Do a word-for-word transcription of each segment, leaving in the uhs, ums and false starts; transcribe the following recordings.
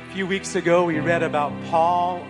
A few weeks ago, we read about Paul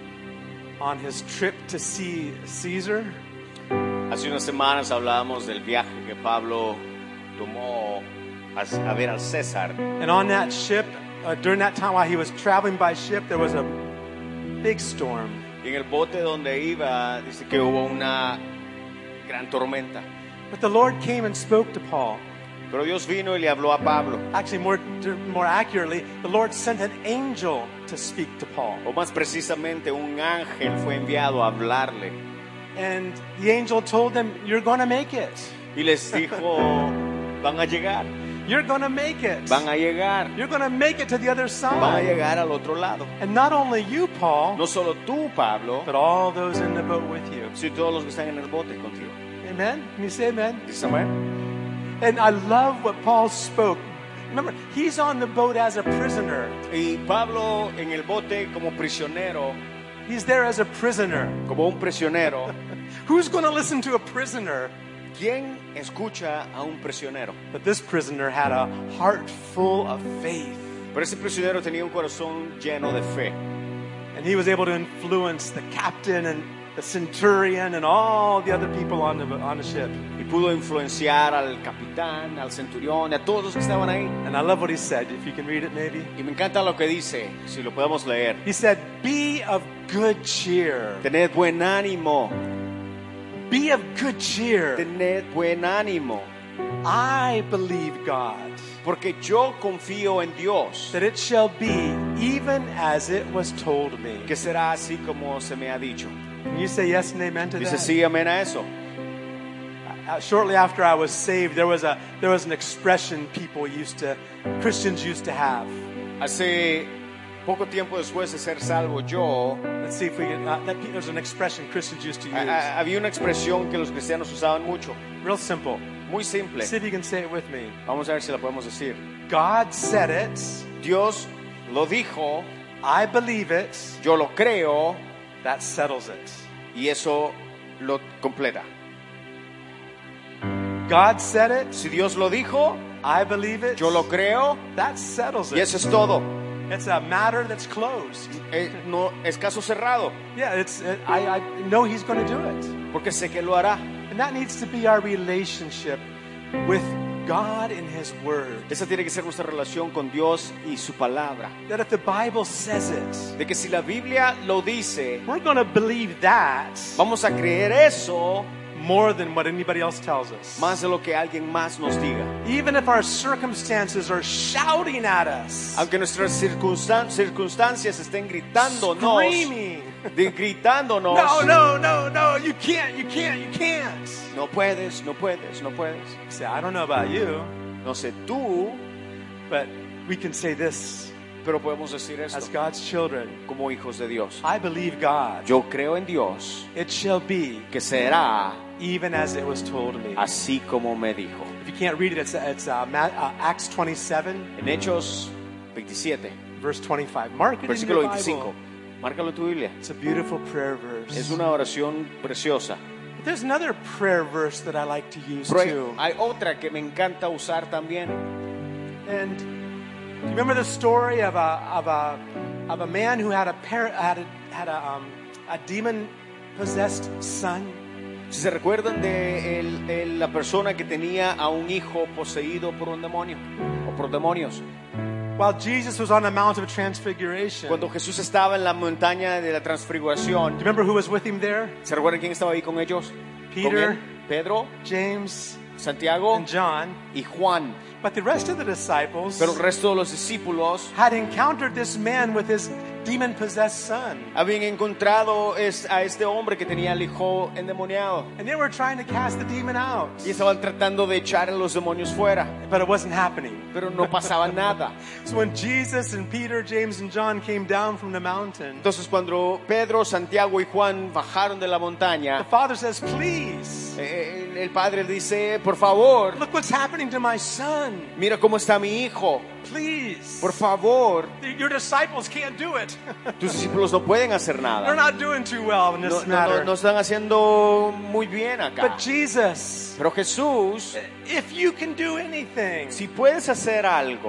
on his trip to see Caesar. Hace unas semanas hablábamos del viaje que Pablo tomó a, a ver al César. And on that ship, uh, during that time while he was traveling by ship, there was a big storm. Y en el bote donde iba, dice que hubo una gran tormenta. But the Lord came and spoke to Paul. Pero Dios vino y le habló a Pablo. Actually, more, more accurately, the Lord sent an angel to speak to Paul. O más precisamente, un ángel fue enviado a hablarle. And the angel told them, you're going to make it. Y les dijo, van a llegar. You're going to make it. Van a llegar. You're going to make it to the other side. Van a llegar al otro lado. And not only you, Paul, No solo tú, Pablo, but all those in the boat with you. sino todos los que están en el bote contigo. Amen? Can you say amen? ¿Dices amén? And I love what Paul spoke. Remember, he's on the boat as a prisoner. Y Pablo en el bote como prisionero, He's there as a prisoner. como un prisionero. Who's going to listen to a prisoner? ¿Quién escucha a un prisionero? But this prisoner had a heart full of faith. Pero ese prisionero tenía un corazón lleno de fe. And he was able to influence the captain and the centurion and all the other people on the, on the ship. Y pudo influenciar al capitán, al centurión, y a todos los que estaban ahí. And I love what he said. If you can read it maybe. Y me encanta lo que dice, si lo podemos leer. He said, be of good cheer. Tened buen ánimo, Be of good cheer. tened buen ánimo, I believe God, porque yo confío en Dios, that it shall be even as it was told me. que será así como se me ha dicho. Can you say yes and amen to Dice, that? sí, amén a eso. Uh, shortly after I was saved, there was a there was an expression people used to, Christians used to have. Hace poco tiempo después de ser salvo yo, Let's see if we can. Uh, that, there's an expression Christians used to use. a- a- había una expresión que los cristianos usaban mucho, Real simple. muy simple. See if you can say it with me. Vamos a ver si la podemos decir. God said it. Dios lo dijo, I believe it. yo lo creo, That settles it. y eso lo completa. God said it. Si Dios lo dijo, I believe it. yo lo creo, That settles y it. eso es todo. It's a matter that's closed. Eh, no es caso cerrado, Yeah, it's. It, I, I know He's going to do it, porque sé que lo hará. and that needs to be our relationship with God in His Word. Esa tiene que ser nuestra relación con Dios y su palabra. That if the Bible says it, De que si la Biblia lo dice, we're going to believe that vamos a creer eso more than what anybody else tells us. más de lo que alguien más nos diga. Even if our circumstances are shouting at us, Aunque nuestras circunstan- circunstancias estén gritándonos, screaming, de- gritándonos, no, no, no, no, you can't, you can't, you can't. no puedes, no puedes, no puedes. Say, I don't know about you, No sé tú, but we can say this pero podemos decir as esto God's children. como hijos de Dios. I believe God. Yo creo en Dios, It shall be que será even as it was told me. así como me dijo. If you can't read it, it's, it's uh, Ma- uh, Acts twenty-seven, En Hechos veintisiete, verse twenty-five. Mark it in versículo your veinticinco. Bible. Márcalo en tu Biblia. It's a beautiful prayer verse. Es una oración preciosa. But there's another prayer verse that I like to use Pero too. hay, hay otra que me encanta usar también. And do you remember the story of a of a of a man who had a par- had a, had a, um, a demon possessed son? Si se recuerdan de el- el- la persona que tenía a un hijo poseído por un demonio o por demonios. While Jesus was on the Mount of Transfiguration, Cuando Jesús estaba en la montaña de la transfiguración, do you remember who was with him there? ¿se recuerdan quién estaba ahí con ellos? Peter. Con él, Pedro, James Santiago and John. y Juan. But the rest of the disciples Pero el resto de los discípulos had encountered this man with his demon-possessed son. habían encontrado es- a este hombre que tenía el hijo endemoniado And they were trying to cast the demon out. y estaban tratando de echar a los demonios fuera, But it wasn't happening. pero no pasaba nada. So when Jesus and Peter, James and John came down from the mountain, Entonces cuando Pedro, Santiago y Juan bajaron de la the montaña, Father says, please, eh, el, el padre dice, por favor, look what's happening to my son. mira cómo está mi hijo, Please. por favor. Your disciples can't do it. Tus discípulos no pueden hacer They're nada. not doing too well in No, this no, matter. no, no están haciendo muy bien acá. But Jesus, Pero Jesús, if you can do anything, si puedes hacer algo,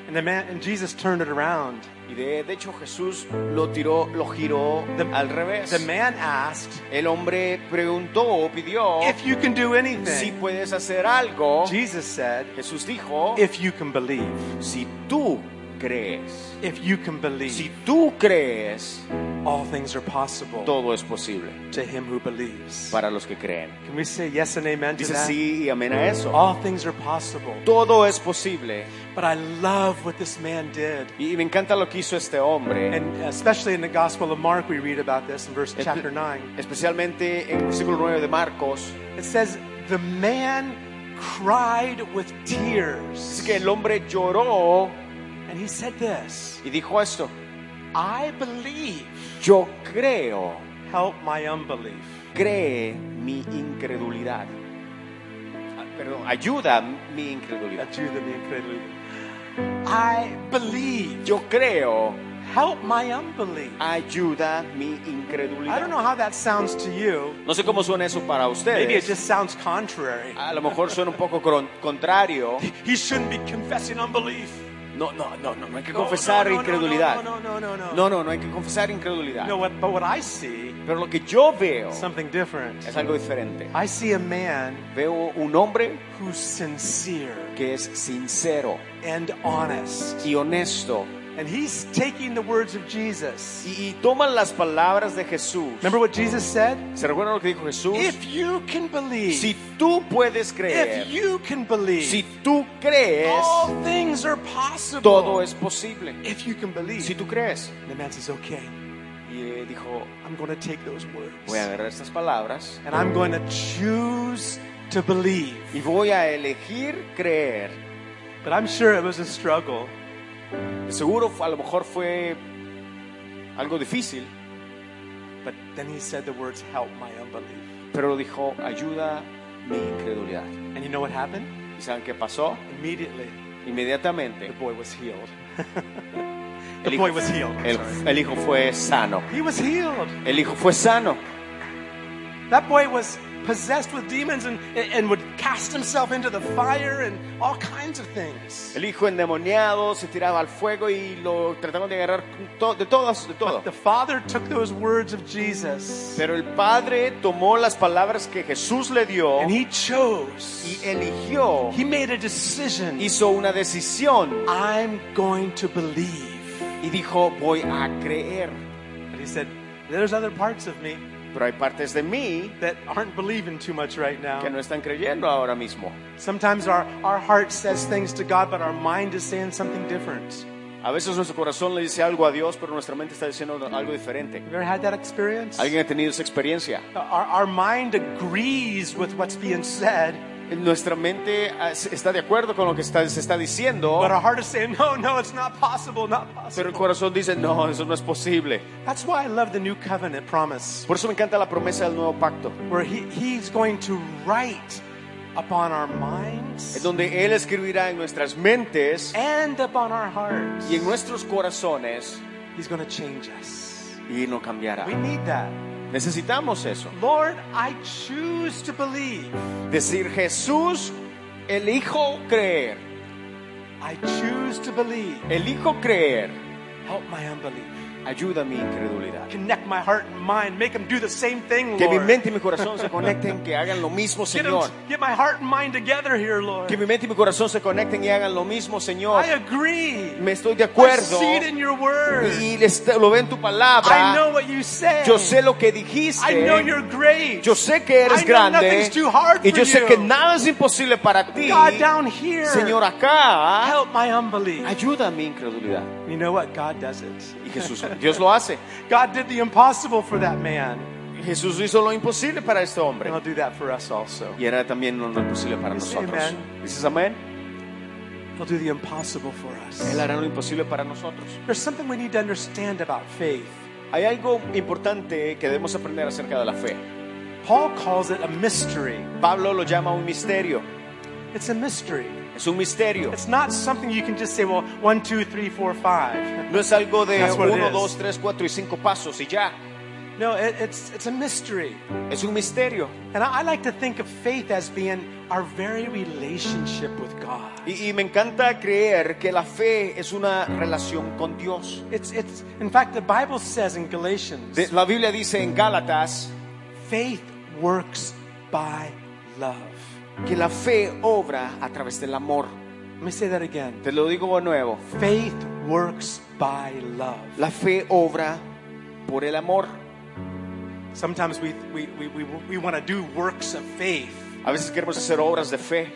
And the man and Jesus turned it around. Y de, de hecho Jesús lo tiró, lo giró The, al revés. the man asked, El hombre preguntó o pidió if you can do si anything. puedes hacer algo. Jesus said, Jesús dijo, if you can believe. si tú crees, If you can believe, si tú crees, all things are possible todo es posible to him who believes. para los que creen. Can we say yes and amen to Dice that? sí y amén a eso. All things are possible. Todo es posible. But I love what this man did. Y me encanta lo que hizo este hombre. And especially in the Gospel of Mark, we read about this in verse chapter nine. Especialmente en el versículo nueve de Marcos. It says, the man cried with tears. Dice que el hombre lloró And he said this, y dijo esto: I believe, yo creo, help my unbelief. cree mi incredulidad. Ah, Perdón, ayuda mi incredulidad. Ayuda mi incredulidad. I believe, Yo creo, help my unbelief. ayuda mi I don't incredulidad. know how that sounds to you. No sé cómo suena eso para Maybe it ustedes. just sounds contrary. A lo mejor suena un poco cron- contrario. He shouldn't be confessing unbelief. No, no, no, no, no hay que No, confesar no, no, no, incredulidad. No, no, no, no, no. No, no, no hay que confesar incredulidad. No, what, but what I see Pero lo que yo veo is something different. es algo diferente. I see a man Veo un hombre who's sincere que es sincero and honest. y honesto And he's taking the words of Jesus. y, y toman las palabras de Jesús. Remember what Jesus said? ¿Se recuerdan lo que dijo Jesús? If you can believe, Si tú puedes creer, if you can believe, si tú crees, all things are possible. todo es posible. If you can believe. Si tú crees. The man says, okay, Y eh, dijo, I'm going to take those words. voy a agarrar estas palabras And I'm going to choose to believe. y voy a elegir creer. But I'm sure it was a struggle. De seguro a lo mejor fue algo difícil, But then he said the words, help my unbelief. pero dijo, ayuda mi incredulidad. And you know what happened? ¿Y saben qué pasó? Immediately, the Inmediatamente boy was healed. el The hijo, boy was healed. I'm el, sorry. el hijo fue sano. He was healed. El hijo fue sano. That boy was possessed with demons and, and would cast himself into the fire and all kinds of things. El hijo endemoniado se tiraba al fuego y lo trataron de agarrar to- de todas, de todo. But the father took those words of Jesus Pero el padre tomó las palabras que Jesús le dio and he chose. y eligió, He made a decision. hizo una decisión I'm going to believe. y dijo, voy a creer. But he said, there's other parts of me Pero hay partes de mí that aren't believing too much right now. que no están creyendo ahora mismo. Sometimes our, our heart says things to God, but our mind is saying something different. A veces nuestro corazón le dice algo a Dios, pero nuestra mente está diciendo algo diferente. Have you ever had that experience? ¿Alguien ha tenido esa experiencia? Our, our mind agrees with what's being said, Nuestra mente ah, está de acuerdo con lo que está- se está diciendo, but our heart is saying, no, no, it's not possible, not pero el possible. corazón dice, no, eso no es posible. That's why I love the new covenant promise, Por eso me encanta la promesa del nuevo pacto, where he, he's going to write upon our minds en donde Él escribirá en nuestras mentes and upon our hearts. y en nuestros corazones He's going to change us. y no cambiará. We need that. Necesitamos eso. Lord, I choose to believe. Decir, Jesús, elijo creer. I choose to believe. Elijo creer. Help my unbelief. Ayuda mi incredulidad. Connect my heart and mind. Make them do the same thing, Que mi Lord. mente y mi corazón se conecten, que hagan lo mismo, Get, 'em- Señor. get my heart and mind together here, Lord. Que mi mente y mi corazón se conecten y hagan lo mismo, Señor. I agree. Me estoy de I acuerdo see it in your word. y les- lo veo en tu I palabra. know what you say. Yo sé lo que I know dijiste. you're great. Yo sé que eres I know grande nothing's too hard y for yo sé you. que nada es imposible para ti. God, down here, Señor, acá, help my unbelief. ayuda a mi incredulidad. You know what? God does it. Y Jesús, Dios lo hace. God did the impossible for that man. Jesús hizo lo imposible para este hombre. And He'll do that for us also. Y hará también lo imposible para You say nosotros. amen. ¿Dices amén? He'll do the impossible for us. Él hará lo imposible para nosotros. There's something we need to understand about faith. Hay algo importante que debemos aprender acerca de la fe. Paul calls it a mystery. Pablo lo llama un misterio. It's a mystery. Es un misterio. It's not something you can just say, well, one, two, three, four, five. No es algo de That's what it uno, is. dos, tres, cuatro y cinco pasos y ya. No, it, it's it's a mystery. Es un misterio. And I, I like to think of faith as being our very relationship with God. Y, y me encanta creer que la fe es una relación con Dios. It's it's in fact the Bible says in Galatians, De- la Biblia dice en Gálatas faith works by love. que la fe obra a través del amor. Let me say that again. Te lo digo de nuevo. Faith works by love. La fe obra por el amor. Sometimes we we we we, we want to do works of faith. A veces queremos hacer obras de fe,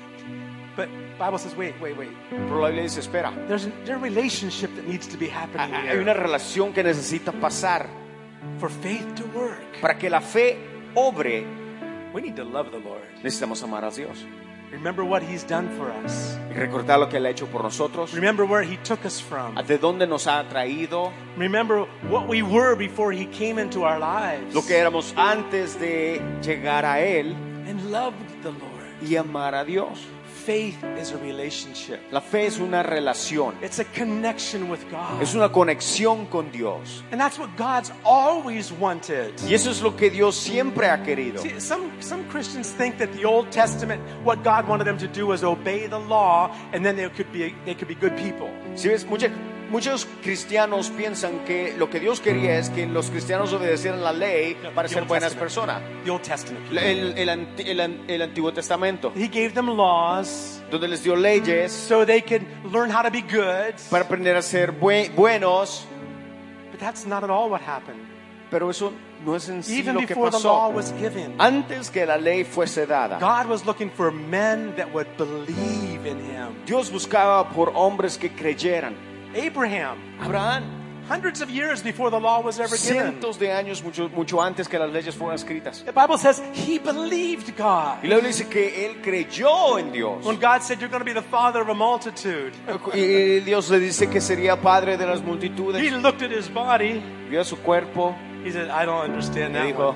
But the Bible says, wait, wait, wait. pero la Biblia dice, espera. There's a, there's a relationship that needs to be happening Hay here una relación que necesita pasar for faith to work. para que la fe obre. We need to love the Lord. Necesitamos amar a Dios Remember what He's done for us. y recordar lo que Él ha hecho por nosotros, Remember where He took us from. de dónde nos ha traído, Remember what we were before He came into our lives. lo que éramos antes de llegar a Él, And loved the Lord. y amar a Dios. Faith is a relationship. La fe es una relación, It's a connection with God. es una conexión con Dios. And that's what God's always wanted. Y eso es lo que Dios siempre ha querido. See, some, some Christians think that the Old Testament, what God wanted them to do was obey the law, and then they could be, they could be good people. Si ves, mucha- muchos cristianos piensan que lo que Dios quería es que los cristianos obedecieran la ley para The ser Old buenas Testament. personas. The Old Testament people. El, el anti- el an- el Antiguo Testamento, He gave them laws donde les dio leyes so they could learn how to be good. para aprender a ser bue- buenos, But that's not at all what happened. pero eso no es en sí Even lo que before the law pasó. was given, Antes que la ley fuese dada, God was looking for men that would believe in Him. Dios buscaba por hombres que creyeran. Abraham, Abraham, hundreds of years before the law was ever given. cientos de años, mucho, mucho antes que las leyes fueran escritas. The Bible says he believed God. Y la Biblia dice que él creyó en Dios. When God said, you're going to be the father of a multitude, Y Dios le dice que sería padre de las he multitudes. looked at his body. Vio su cuerpo He said, I don't understand y that dijo, one.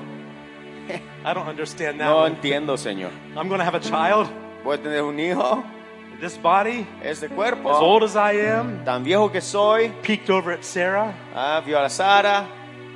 I don't understand that no one. entiendo, Señor. I'm going to have a child. Voy a tener un hijo, This body, este as cuerpo, old as I am, tan viejo que soy. peeked over at Sarah. Ah, vio a la Sara.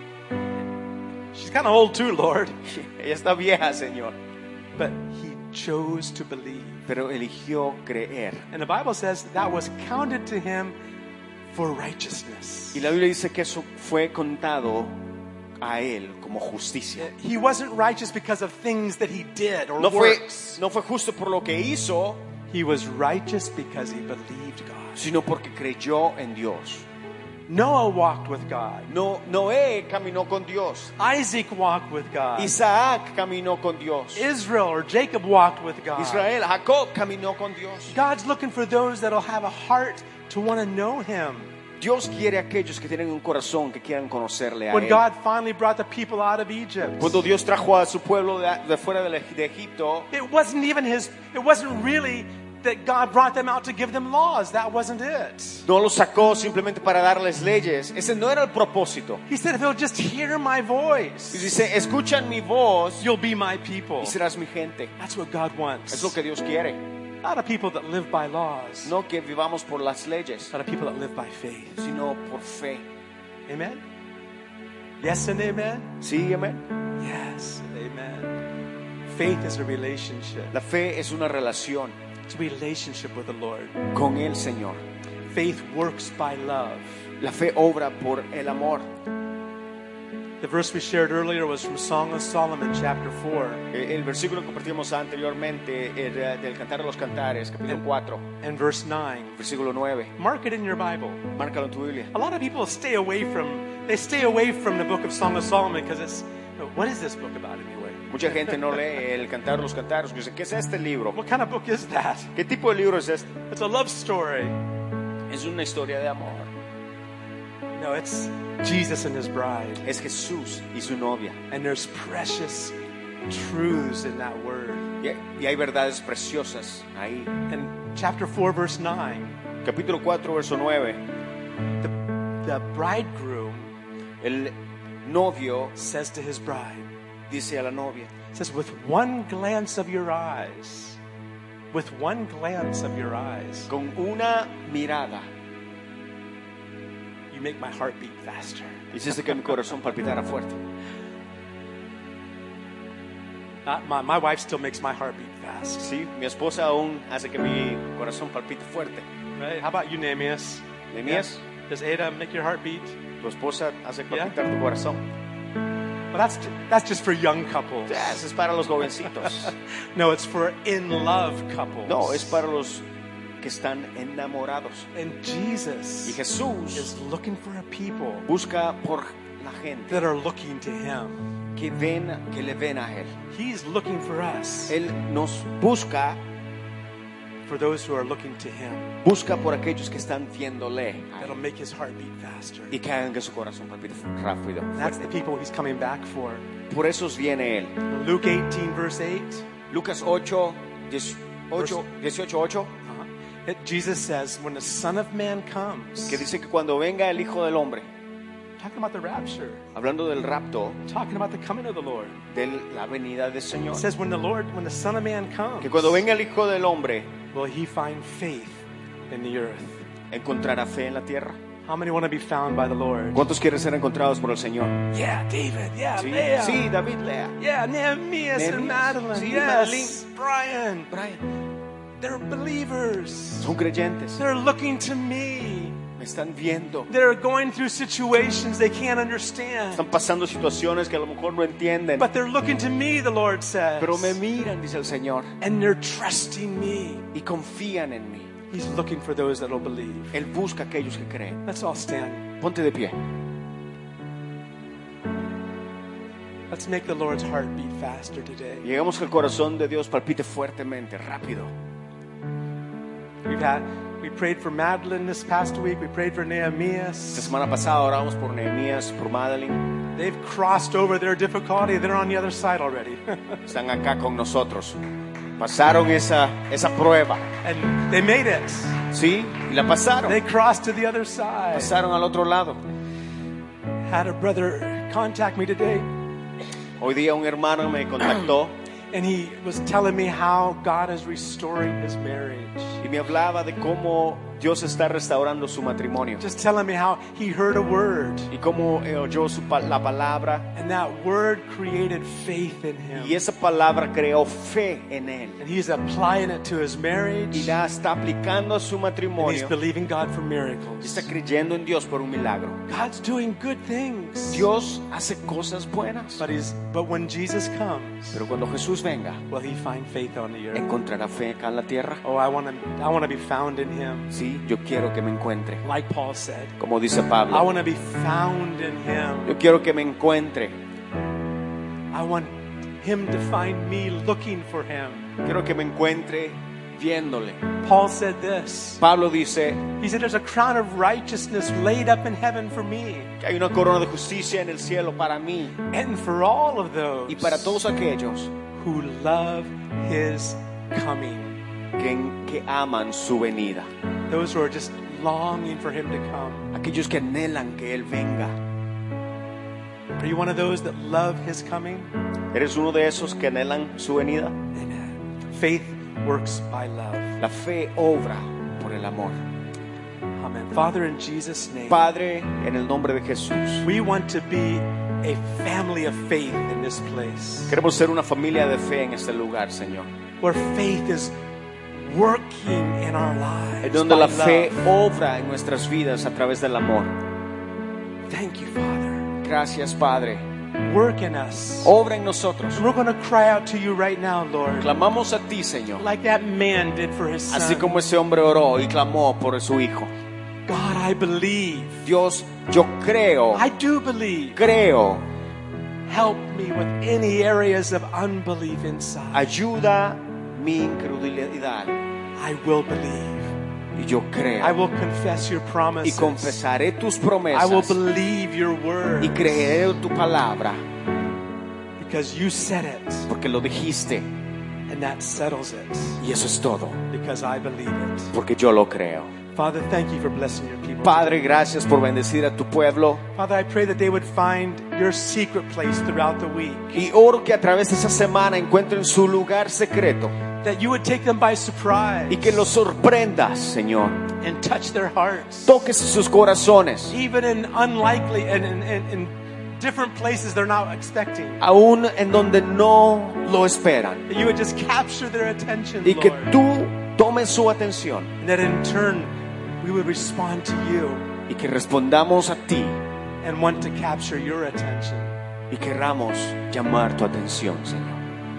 She's kind of old too, Lord. Ella está vieja, Señor. But he chose to believe. Pero eligió creer. And the Bible says that was counted to him for righteousness. Y la Biblia dice que eso fue contado a él como justicia. He wasn't righteous because of things that he did or No fue, works. no fue justo por lo que hizo, He was righteous because he believed God. sino porque creyó en Dios. Noah walked with God. No, Noé caminó con Dios. Isaac walked with God. Isaac caminó con Dios. Israel or Jacob walked with God. Israel, Jacob caminó con Dios. God's looking for those that'll have a heart to want to know him. Dios quiere a aquellos que tienen un corazón que quieran conocerle a When Él. God finally brought the people out of Egypt, Cuando Dios trajo a su pueblo de, de fuera de, de Egipto, it wasn't even his, it wasn't really that God brought them out to give them laws. That wasn't it. no los sacó simplemente para darles leyes. Ese no era el propósito. He said, if you'll just hear my Y voice, dice, escuchan mi voz you'll be my people. y serás mi gente. That's what God wants. Es lo que Dios quiere. Not a people that live by laws, No que vivamos por las leyes, but a people that live by faith. sino por fe. Amen? Yes and amen? ¿Sí, amén? Yes and amen. Faith is a relationship. La fe es una relación It's a relationship with the Lord. con el Señor. Faith works by love. La fe obra por el amor. The verse we shared earlier was from Song of Solomon, chapter four. El, el versículo que compartimos anteriormente era del Cantar de los Cantares, capítulo cuatro, And verse nine. versículo nueve. Mark it in your Bible. Márcalo en tu Biblia. A lot of people stay away from they stay away from the book of Song of Solomon because it's what is this book about anyway? Mucha gente no lee el Cantar de los Cantares. Dice, ¿qué es este libro? What kind of book is that? ¿Qué tipo de libro es este? It's a love story. Es una historia de amor. No, it's Jesus and his bride. Es Jesús y su novia. And there's precious truths in that word. Y, y hay verdades preciosas ahí. In chapter four, verse nine, Capítulo cuatro, verso nueve. the, the bridegroom El novio says to his bride, dice a la novia, says, with one glance of your eyes, with one glance of your eyes, con una mirada you You make my heart beat faster. Hiciste que mi corazón palpitara fuerte. Uh, my, my wife still makes my heart beat fast. Sí, mi esposa aún hace que mi corazón palpite fuerte. Right? How about you, Nehemias? Nehemías, Yeah. Does Ada make your heart beat? tu esposa hace palpitar tu corazón. Well, that's that's just for young couples. Ya, eso es para los jovencitos. No, it's for in love couples. No, es para los que están enamorados. And Jesus Y Jesús is looking for a people busca por la gente that are looking to Him. que ven, que le ven a él. He's looking for us, Él nos busca, for those who are looking to Him. busca por aquellos que están viéndole a That'll él make His heart beat faster. y que hagan que su corazón palpite rápido. That's the people He's coming back for. Por eso viene él. Luke eighteen, verse eight. Lucas ocho, dieciocho, dieciocho, ocho, Uh-huh. It, Jesus says, when the Son of Man comes, que dice que cuando venga el Hijo del Hombre, talking about the rapture, hablando del rapto, talking about the coming of the Lord. de la venida del Señor, It says, when the Lord, when the Son of Man comes, que cuando venga el Hijo del Hombre, will He find faith in the earth? encontrará fe en la tierra. How many want to be found by the Lord? ¿Cuántos quieren ser encontrados por el Señor? Yeah, David. Yeah, Sí, Leah. sí, David, Lea. Yeah, Nehemias and Nehemías. Madeline. Sí, Yes, Brian. Brian, They're believers. son creyentes, They're looking to me. me están viendo, They're going through situations they can't understand. están pasando situaciones que a lo mejor no entienden, But they're looking to me, the Lord says. pero me miran, dice el Señor, And they're trusting me. y confían en mí. He's looking for those that will believe. Él busca a aquellos que creen. Let's all stand. Ponte de pie. Let's make the Lord's heart beat faster today. Llegamos que el corazón de Dios palpite fuertemente, rápido. We've had, we prayed for Madeline this past week. We prayed for Esta Nehemias. semana pasada oramos por Nehemías, por Madeline. They've crossed over their difficulty. They're on the other side already. Están acá con nosotros. Pasaron esa, esa prueba. And they made it. ¿Sí? Y la pasaron. They crossed to the other side. Pasaron al otro lado. Had a brother contact me today, Hoy día un hermano me contactó and he was telling me how God is restoring his marriage. y me hablaba de cómo Dios está restaurando su matrimonio. Just telling me how he heard a word, Y cómo eh, oyó su pa- la palabra. and that word created faith in him. Y esa palabra creó fe en él. And he's applying it to his Y marriage, la está aplicando a su and he's matrimonio. believing God for Y miracles. está creyendo en Dios por un milagro. God's doing good things. Dios hace cosas buenas. But he's but when Jesus comes, Pero cuando Jesús venga, will he find faith on the earth? ¿encontrará fe acá en la tierra? Oh, I want to I want to be found in him. Sí, yo quiero que me encuentre. Like Paul said, Como dice I Pablo, want to be found in him. yo quiero que me encuentre. I want him to find me looking for him. Quiero que me encuentre viéndole. Paul said this. Pablo dice He said, there's a crown of righteousness laid up in heaven for me que hay una corona de justicia en el cielo para mí and for all of those y para todos aquellos who love his coming. que, que aman su venida. Those who are just longing for him to come. Aquellos que anhelan que Él venga. Are you one of those that love his coming? ¿Eres uno de esos que anhelan su venida? Amen. Faith works by love. La fe obra por el amor. Amen. Father, in Jesus' name, Padre, en el nombre de Jesús, we want to be a family of faith in this place, queremos ser una familia de fe en este lugar, Señor. where faith is working in our lives. En donde by la fe love. obra en nuestras vidas a través del amor. Thank you, Father. Gracias, Padre. Work in us. Obra en nosotros. We're going to cry out to you right now, Lord, Clamamos a ti, Señor. like that man did for his son. Así como ese hombre oró y clamó por su hijo. God, I believe. Dios, yo creo, I do believe. creo. Help me with any areas of unbelief inside. Ayuda mi incredulidad. I will believe. Y yo creo. I will confess your Y promises. confesaré tus I will promesas. believe your word. Y creeré tu palabra. Because you said it. Porque lo dijiste. And that settles it. Y eso es todo. Because I believe it. Porque yo lo creo. Father, thank you for blessing your people. Padre, gracias por bendecir a tu pueblo. Father, I pray that they would find your secret place throughout the week. Y oro que a través de esa semana encuentren su lugar secreto. That you would take them by surprise. Y que los sorprendas, Señor. and touch their hearts. Toques sus corazones, Even in unlikely and in, in, in different places they're not expecting. aún en donde no lo esperan. That you would just capture their attention, Y que Lord. tú tomes su atención And that in turn we would respond to you y que respondamos a ti and want to capture your attention. y querramos llamar tu atención, Señor.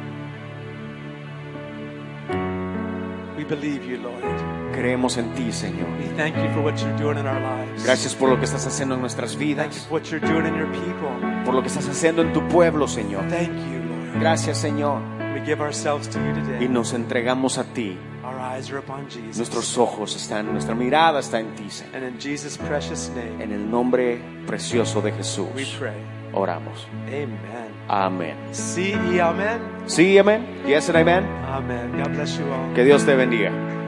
We believe you, Lord. Creemos en ti, Señor. We thank you for what you're doing in our lives. Gracias por lo que estás haciendo en nuestras Thank you vidas, for what you're doing in your people. por lo que estás haciendo en tu pueblo, Señor. Thank you, Lord. Gracias, Señor. We give ourselves to you Y today. nos entregamos a ti. Our eyes are upon Jesus. Nuestros ojos están, nuestra mirada está en ti, Señor. And in Jesus' precious name, En el nombre precioso de Jesús, we pray. oramos. Amen. Amén. Sí y amén. Sí, amén. Yes and amen. Amen. God bless you all. Que Dios te bendiga.